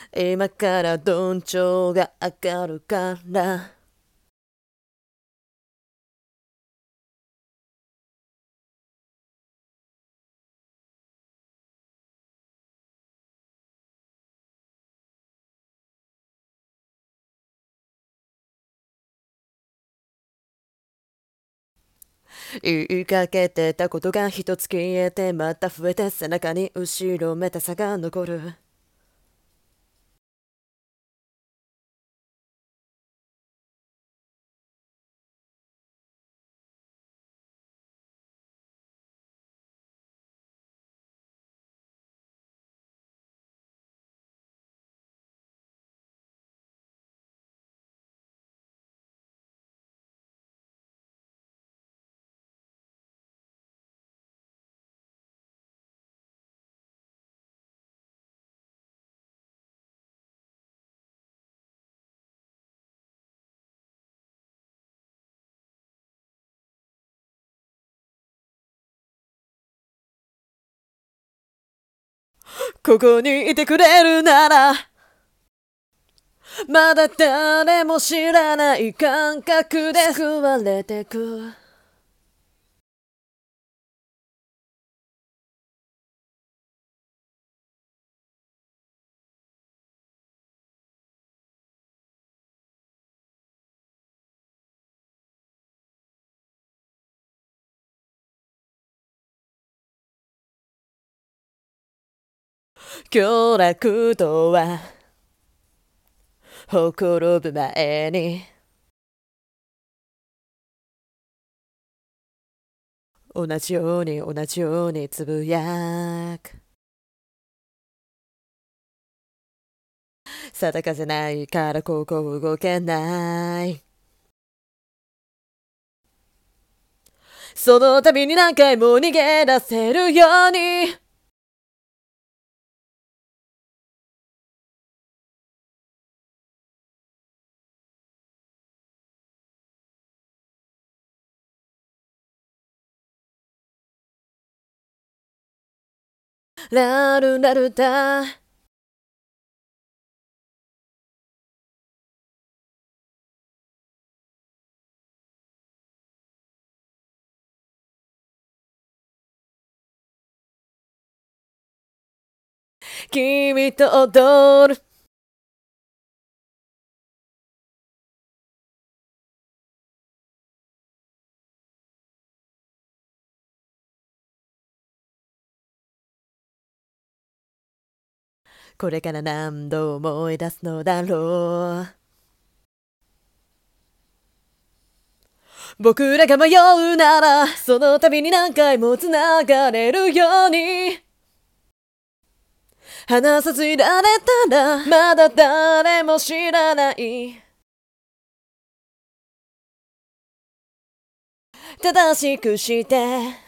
今からどんちょうが上がるから言いかけてたことが一つ消えてまた増えて背中に後ろめたさが残るここにいてくれるならまだ誰も知らない感覚で救われてく享楽とはほころぶ前に同じように同じようにつぶやく定かじゃないからここ動けないその度に何回も逃げ出せるようにラルラルだ君と踊るこれから何度思い出すのだろう僕らが迷うならその度に何回も繋がれるように話さずいられたらまだ誰も知らない正しくして